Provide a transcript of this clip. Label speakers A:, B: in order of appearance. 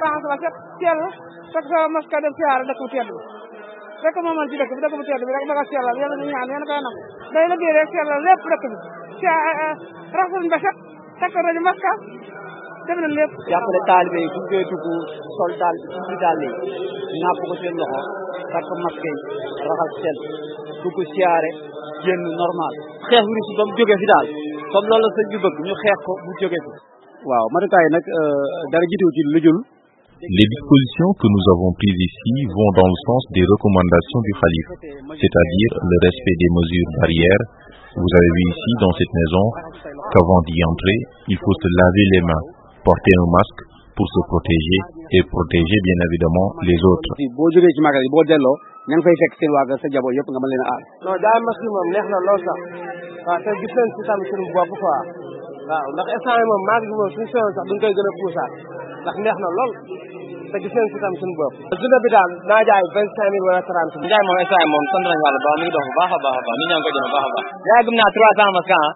A: raxas ba set sell fekk sa maska dem siyaare dëkk bu tedd bi fekk moo mën ci dëkk bu tedd bi rek ba nga sellal yàlla ñu ñaan yéen koy nangu day liggéey rek sellal lépp dëkk bi raxas ba set fekk nañu maska def na lépp
B: jàppale taalibe yi suñ koy dugg sol daal ci daal yi nàpp ko seen loxo takk masque yi raxas sel dugg siyaare génn normal xeex virus ba mu jógee fi daal comme loolu la sëñ bi bëgg ñu xeex ko mu jógee fi waaw matukaay nag dara jiitu ci lu jul.
C: Les dispositions que nous avons prises ici vont dans le sens des recommandations du khalife, c'est-à-dire le respect des mesures barrières. Vous avez vu ici dans cette maison qu'avant d'y entrer, il faut se laver les mains, porter un masque pour se protéger et protéger bien évidemment les autres.
B: boo jógee ci magal yi boo delloo ña ngi fay fekk seen waa sa jaboot yëpp nga mën leen a aar.
D: non jaay masque yi moom neex na lool sax waaw te gis nañ si tamit suñu bopp quoi waaw ndax instant yi moom magal bi moom suñu soxla sax duñ koy gën a puusaat ndax neex na lool te gis nañ si tamit suñu bopp. journée bi daal naa jaay 25 000 wala 30 000.
B: Njaay moom instant yi moom sant nañu Yàlla ba mi ngi dox bu baax a baax a baax nit ñaa ngi koy jël bu baax a baax.
D: yaa gëm naa 300 masque